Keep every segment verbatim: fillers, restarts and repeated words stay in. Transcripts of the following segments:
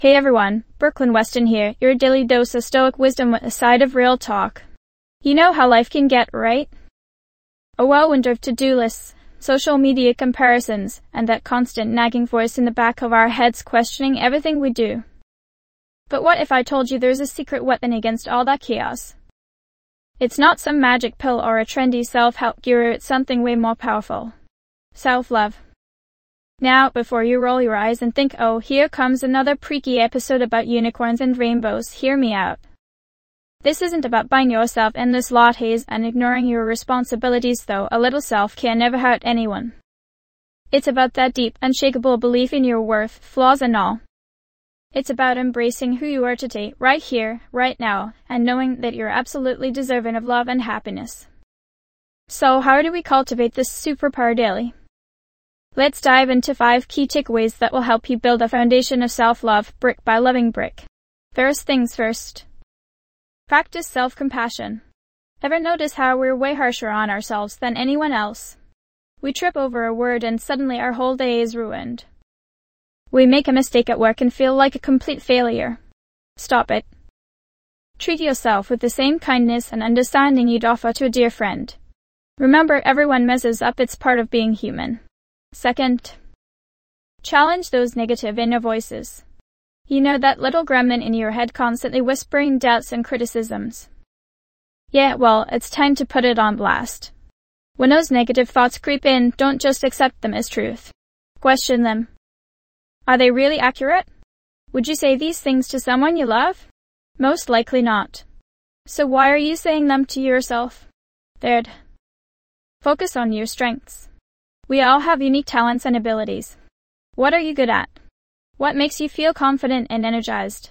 Hey everyone, Brooklyn Weston here, your daily dose of stoic wisdom with a side of real talk. You know how life can get, right? A whirlwind of to-do lists, social media comparisons, and that constant nagging voice in the back of our heads questioning everything we do. But what if I told you there's a secret weapon against all that chaos? It's not some magic pill or a trendy self-help guru, it's something way more powerful. Self-love. Now, before you roll your eyes and think, oh, here comes another preaky episode about unicorns and rainbows, hear me out. This isn't about buying yourself endless lattes and ignoring your responsibilities, though a little self-care never hurt anyone. It's about that deep, unshakable belief in your worth, flaws and all. It's about embracing who you are today, right here, right now, and knowing that you're absolutely deserving of love and happiness. So how do we cultivate this superpower daily? Let's dive into five key takeaways that will help you build a foundation of self-love, brick by loving brick. First things first. Practice self-compassion. Ever notice how we're way harsher on ourselves than anyone else? We trip over a word and suddenly our whole day is ruined. We make a mistake at work and feel like a complete failure. Stop it. Treat yourself with the same kindness and understanding you'd offer to a dear friend. Remember, everyone messes up, it's part of being human. Second, challenge those negative inner voices. You know, that little gremlin in your head constantly whispering doubts and criticisms. Yeah, well, it's time to put it on blast. When those negative thoughts creep in, don't just accept them as truth. Question them. Are they really accurate? Would you say these things to someone you love? Most likely not. So why are you saying them to yourself? Third, focus on your strengths. We all have unique talents and abilities. What are you good at? What makes you feel confident and energized?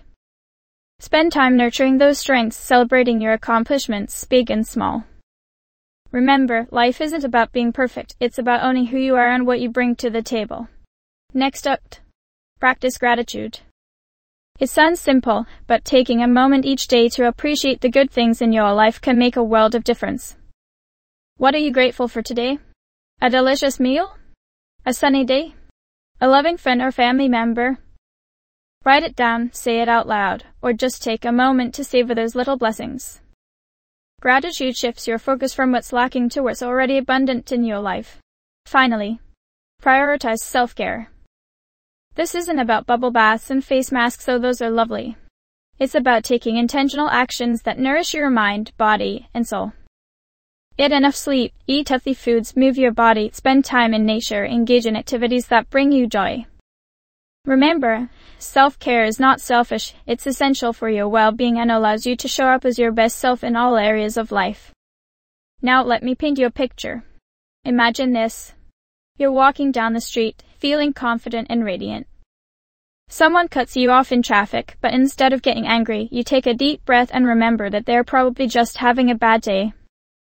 Spend time nurturing those strengths, celebrating your accomplishments, big and small. Remember, life isn't about being perfect, it's about owning who you are and what you bring to the table. Next up, practice gratitude. It sounds simple, but taking a moment each day to appreciate the good things in your life can make a world of difference. What are you grateful for today? A delicious meal? A sunny day? A loving friend or family member? Write it down, say it out loud, or just take a moment to savor those little blessings. Gratitude shifts your focus from what's lacking to what's already abundant in your life. Finally, prioritize self-care. This isn't about bubble baths and face masks, though those are lovely. It's about taking intentional actions that nourish your mind, body, and soul. Get enough sleep, eat healthy foods, move your body, spend time in nature, engage in activities that bring you joy. Remember, self-care is not selfish, it's essential for your well-being and allows you to show up as your best self in all areas of life. Now let me paint you a picture. Imagine this. You're walking down the street, feeling confident and radiant. Someone cuts you off in traffic, but instead of getting angry, you take a deep breath and remember that they're probably just having a bad day.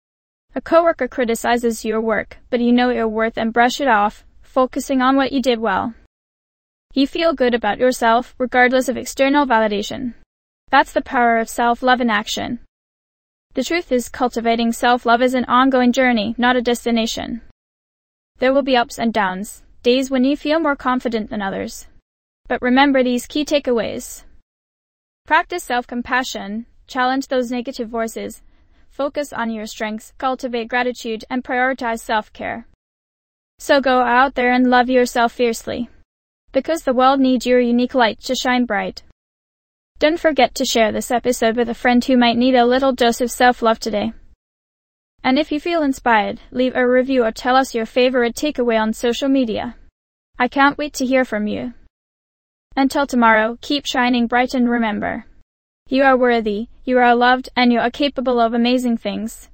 A coworker criticizes your work, but you know your worth and brush it off, focusing on what you did well. You feel good about yourself, regardless of external validation. That's the power of self-love in action. The truth is, cultivating self-love is an ongoing journey, not a destination. There will be ups and downs, days when you feel more confident than others. But remember these key takeaways. Practice self-compassion, challenge those negative voices, focus on your strengths, cultivate gratitude, and prioritize self-care. So go out there and love yourself fiercely. Because the world needs your unique light to shine bright. Don't forget to share this episode with a friend who might need a little dose of self-love today. And if you feel inspired, leave a review or tell us your favorite takeaway on social media. I can't wait to hear from you. Until tomorrow, keep shining bright and remember, you are worthy, you are loved, and you are capable of amazing things.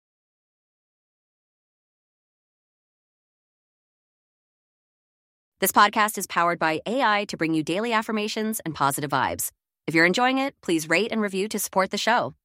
This podcast is powered by A I to bring you daily affirmations and positive vibes. If you're enjoying it, please rate and review to support the show.